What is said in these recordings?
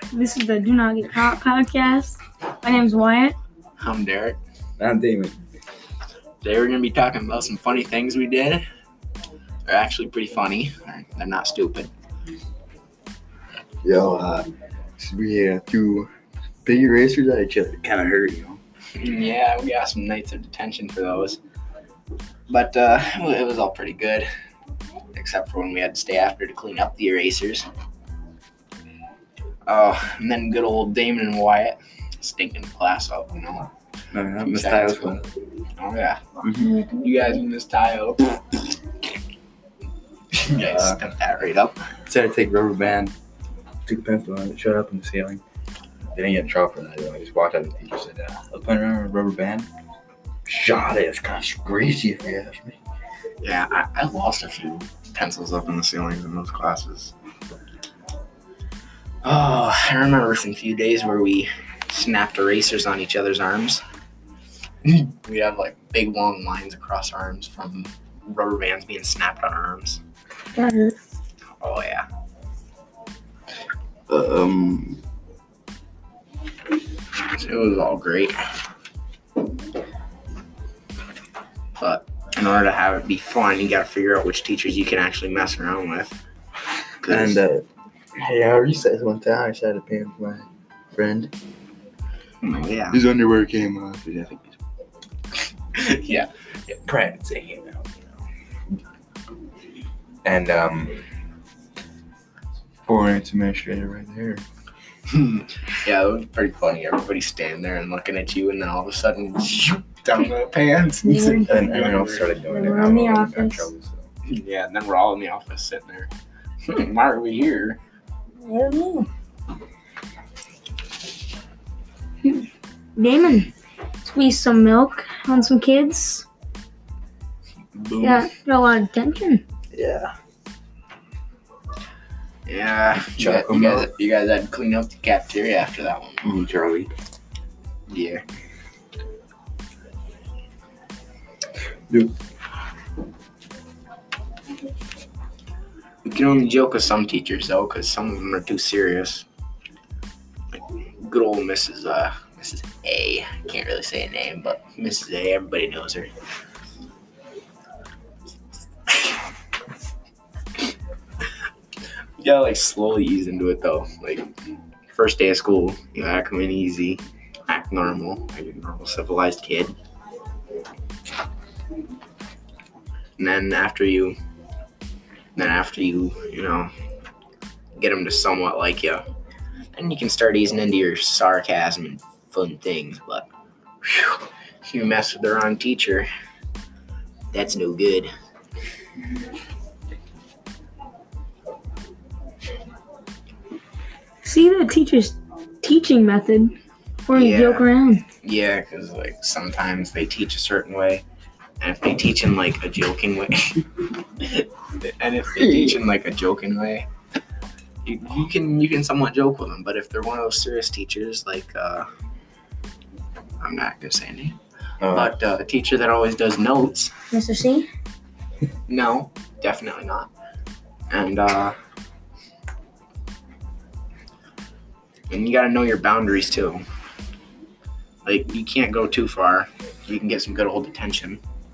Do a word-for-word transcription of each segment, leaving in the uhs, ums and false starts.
This is the Do Not Get Caught podcast. My name's Wyatt. I'm Derek. I'm Damon. Today we're going to be talking about some funny things we did. They're actually pretty funny. They're not stupid. Yo, uh, we had two big erasers at each other. Kind of hurt, you know. Yeah, we got some nights of detention for those. But uh, it was all pretty good. Except for when we had to stay after to clean up the erasers. Oh, and then good old Damon and Wyatt stinking the class up, you know. No, not Two Miss seconds Tyler's one. Oh, yeah. Mm-hmm. You guys in this tile. You guys Uh, stuck that right up. Decided to take rubber band, took a pencil and shut up in the ceiling. Didn't get in trouble for that. Though. I just walked out and the teacher said, uh, "I'll put around with a rubber band." Shot it. It's kind of greasy if you ask me. Yeah, I, I lost a few pencils up in the ceilings in those classes. Oh, I remember some few days where we snapped erasers on each other's arms. We have like big long lines across our arms from rubber bands being snapped on our arms. That hurt. Oh yeah. Um, It was all great. But in order to have it be fun, you gotta figure out which teachers you can actually mess around with. 'Cause- and uh, hey, I recess one time. I tried to pay with my friend. oh, yeah. His underwear came off. I think yeah. he's practicing it out, you know. And um, four minutes administrator right there. Yeah, it was pretty funny. Everybody's standing there and looking at you, and then all of a sudden, down the pants. Yeah. And everyone else started doing it. We're I in don't the know if I got in office. trouble, so. Yeah, and then we're all in the office sitting there. Why are we here? I don't know. Damon, squeeze some milk on some kids. Boom. Yeah, got a lot of attention. Yeah. Yeah. You, Chuck guys, you, guys, you guys had to clean up the cafeteria after that one. Mm, Charlie. Yeah. Dude. We can only joke with some teachers, though, because some of them are too serious. Like good old Missus Uh, Missus A. Can't really say a name, but Missus A, everybody knows her. You gotta, like, slowly ease into it, though. Like, first day of school, you gotta come in easy, act normal, like a normal civilized kid. And then after you, then after you, you know, get them to somewhat like you, then you can start easing into your sarcasm and fun things. But whew, if you mess with the wrong teacher, that's no good. See the teacher's teaching method before you Yeah. joke around. Yeah, because like sometimes they teach a certain way, and if they teach in like a joking way, and if they teach in like a joking way, you, you can you can somewhat joke with them. But if they're one of those serious teachers, like uh, I'm not gonna say a name, Uh, but uh, a teacher that always does notes, Mister C? no, definitely not. And uh, and you gotta know your boundaries too. Like, you can't go too far. You can get some good old detention.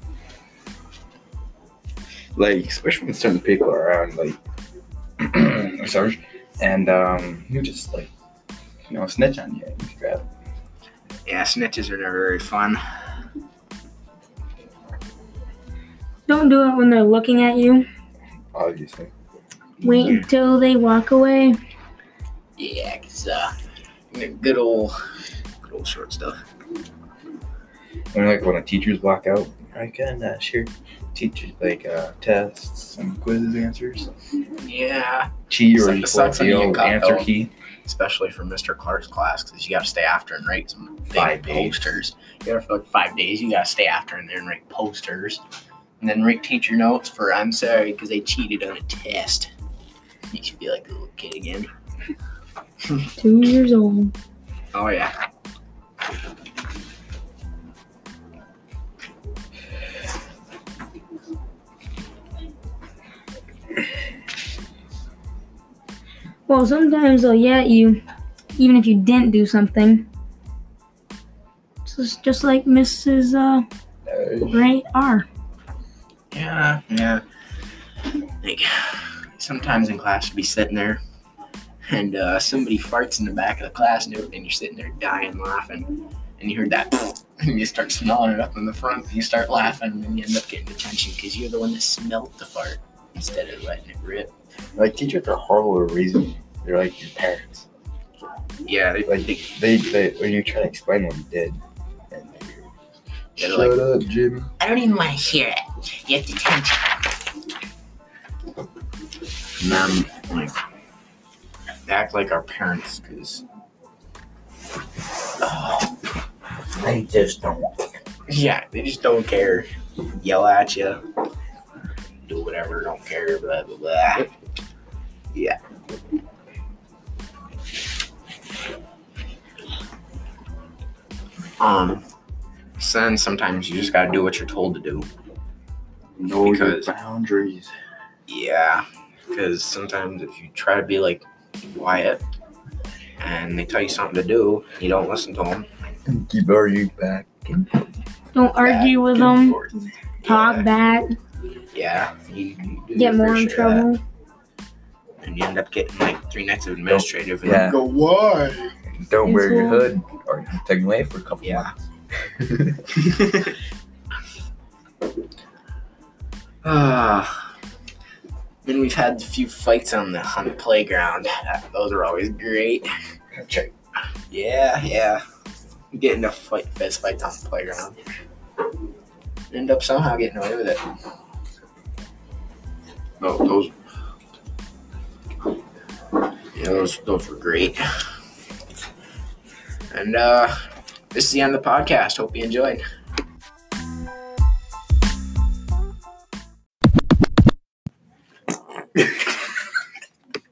like, especially when certain people are around, like, Sarge, and um, you just, like, you know, snitch on you. You just grab it. Yeah, snitches are never very fun. Don't do it when they're looking at you. Obviously. Wait until they walk away. Yeah, cause uh, good old, good old short stuff. When, like, when the teachers walk out, I can uh, share teachers, like, uh, tests and quizzes answers. Yeah, Cheat or Sucks- you pull sucks up when the you get old caught, answer though. key. especially for Mister Clark's class, because you got to stay after and write some big Five days. posters. You got for like five days. You got to stay after in there and write posters, and then write teacher notes for "I'm sorry" because they cheated on a test. Makes you feel like a little kid again. Two years old. Oh yeah. Well, sometimes they'll yell at you even if you didn't do something. So it's just like Missus Uh, Ray R. Yeah, yeah. Like, sometimes in class you'll be sitting there and uh, somebody farts in the back of the class and everything. You're sitting there dying laughing. And you heard that, and you start smelling it up in the front. You start laughing, and then you end up getting attention because you're the one that smelled the fart instead of letting it rip. Like, teachers are horrible to reason. They're like your parents. Yeah, they, Like, they, they, they, when you try to explain what you did, and they They're shut like, up, Jimmy. I don't even want to hear it. You have to attention. And then, like, they act like our parents because. Oh, They just don't. yeah, they just don't care. Yell at you. Do whatever, don't care, blah, blah, blah. Yeah. Um, so then sometimes you just gotta do what you're told to do. Know Because- your boundaries. Yeah, because sometimes if you try to be like quiet and they tell you something to do, you don't listen to them. Keep arguing back. Don't argue with them. Talk Yeah, back. yeah. You, you do Get your more fair in share of that. trouble. And you end up getting like three nights of administrative. And Yeah. you go, why? Don't In wear your school. hood, or you can take away for a couple Yeah. months. Ah. Then we've had a few fights on the on the playground. Those are always great. Check. Yeah, yeah. Get into fight, fist fights on the playground. End up somehow getting away with it. No, those. Yeah, those those were great. And uh, this is the end of the podcast. Hope you enjoyed.